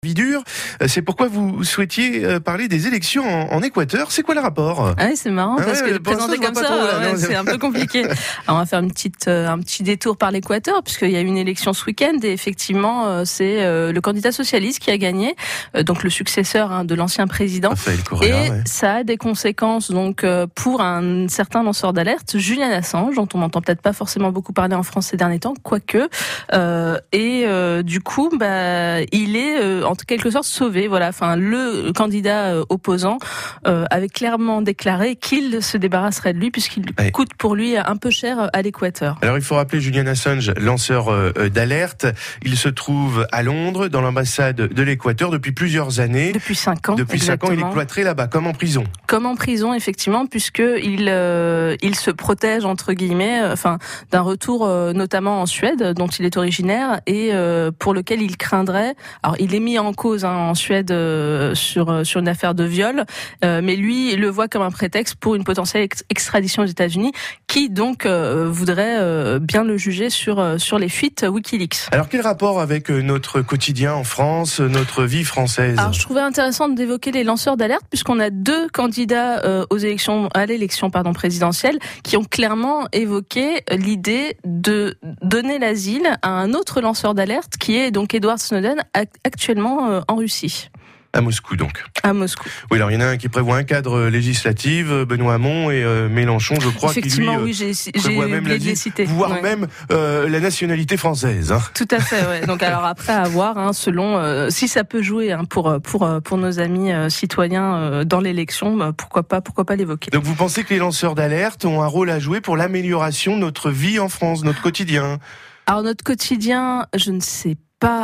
Vie dure, c'est pourquoi vous souhaitiez parler des élections en Équateur. C'est quoi le rapport ? Ah oui, c'est marrant parce que présenter comme ça, c'est un peu compliqué. Alors on va faire un petit détour par l'Équateur puisqu'il y a eu une élection ce week-end et effectivement c'est le candidat socialiste qui a gagné, donc le successeur de l'ancien président. Correa, et ça a des conséquences donc pour un certain lanceur d'alerte, Julian Assange, dont on n'entend peut-être pas forcément beaucoup parler en France ces derniers temps, quoique. Du coup, il est en quelque sorte sauvé. Voilà, enfin le candidat opposant avait clairement déclaré qu'il se débarrasserait de lui puisqu'il coûte pour lui un peu cher à l'Équateur. Alors il faut rappeler Julian Assange, lanceur d'alerte. Il se trouve à Londres, dans l'ambassade de l'Équateur depuis plusieurs années. Depuis 5 ans. Depuis 5 ans, il est cloîtré là-bas, comme en prison. Comme en prison, effectivement, puisque il se protège entre guillemets, d'un retour notamment en Suède, dont il est originaire et pour lequel il craindrait. Alors il est mis en cause en Suède sur une affaire de viol, mais lui il le voit comme un prétexte pour une potentielle extradition aux États-Unis, qui donc voudrait bien le juger sur les fuites WikiLeaks. Alors quel rapport avec notre quotidien en France, notre vie française ? Alors je trouvais intéressant d'évoquer les lanceurs d'alerte puisqu'on a 2 candidats à l'élection présidentielle qui ont clairement évoqué l'idée de donner l'asile à un autre lanceur d'alerte qui est donc Edward Snowden, actuellement en Russie. À Moscou, donc. À Moscou. Oui, alors il y en a un qui prévoit un cadre législatif, Benoît Hamon et Mélenchon, je crois, qui lui oui, j'ai oublié de les citer. Voire même la nationalité française. Tout à fait, ouais. Donc alors après à voir, selon si ça peut jouer pour nos amis citoyens dans l'élection, pourquoi pas l'évoquer. Donc vous pensez que les lanceurs d'alerte ont un rôle à jouer pour l'amélioration de notre vie en France, notre quotidien ? Alors notre quotidien, je ne sais pas,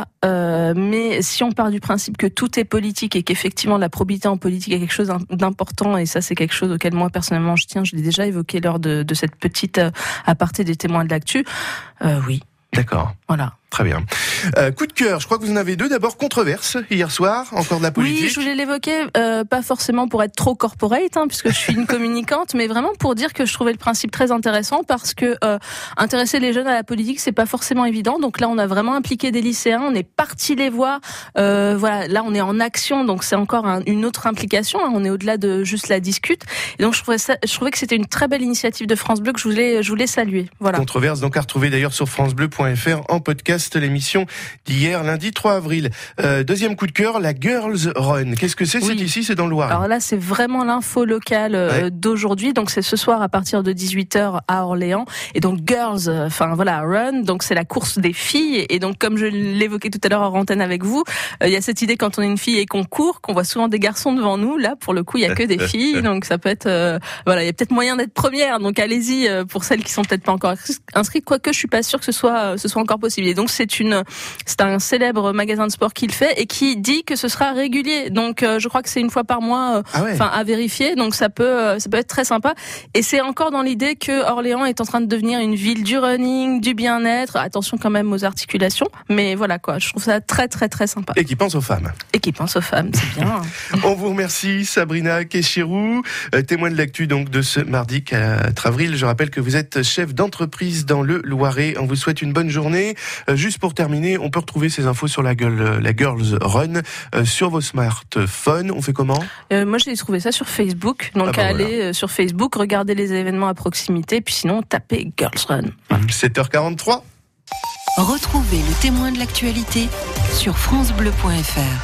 mais si on part du principe que tout est politique et qu'effectivement la probité en politique est quelque chose d'important, et ça c'est quelque chose auquel moi personnellement je tiens, je l'ai déjà évoqué lors de cette petite aparté des témoins de l'actu, oui. D'accord. Voilà. Très bien. Coup de cœur, je crois que vous en avez 2. D'abord, controverse, hier soir, encore de la politique. Oui, je voulais l'évoquer, pas forcément pour être trop corporate, puisque je suis une communicante, mais vraiment pour dire que je trouvais le principe très intéressant, parce que intéresser les jeunes à la politique, c'est pas forcément évident. Donc là, on a vraiment impliqué des lycéens, on est parti les voir. Voilà, là, on est en action, donc c'est encore une autre implication. On est au-delà de juste la discute. Et donc, je trouvais que c'était une très belle initiative de France Bleu que je voulais saluer. Voilà. Controverse, donc à retrouver d'ailleurs sur francebleu.fr en podcast. L'émission d'hier, lundi 3 avril. Deuxième coup de cœur, la Girls Run. Qu'est-ce que c'est ? Oui. C'est ici, c'est dans le Loiret. Alors là, c'est vraiment l'info locale d'aujourd'hui. Donc c'est ce soir à partir de 18h à Orléans. Et donc Girls, Run. Donc c'est la course des filles. Et donc comme je l'évoquais tout à l'heure en antenne avec vous, il y a cette idée quand on est une fille et qu'on court, qu'on voit souvent des garçons devant nous. Là, pour le coup, il y a que des filles. Donc ça peut être, il y a peut-être moyen d'être première. Donc allez-y pour celles qui sont peut-être pas encore inscrites. Quoique je suis pas sûre que ce soit encore possible. Et donc c'est un célèbre magasin de sport qui le fait et qui dit que ce sera régulier. Donc je crois que c'est une fois par mois, à vérifier. Donc ça peut être très sympa. Et c'est encore dans l'idée que Orléans est en train de devenir une ville du running, du bien-être. Attention quand même aux articulations. Mais voilà quoi, je trouve ça très très très sympa. Et qui pense aux femmes. C'est bien. On vous remercie Sabrina Kéchirou, témoin de l'actu donc de ce mardi 4 avril. Je rappelle que vous êtes chef d'entreprise dans le Loiret. On vous souhaite une bonne journée. Juste pour terminer, on peut retrouver ces infos sur la Girls Run sur vos smartphones. On fait comment ? Moi, j'ai trouvé ça sur Facebook. Donc, allez sur Facebook, regardez les événements à proximité, puis sinon, tapez Girls Run. 7h43. Retrouvez le témoin de l'actualité sur francebleu.fr.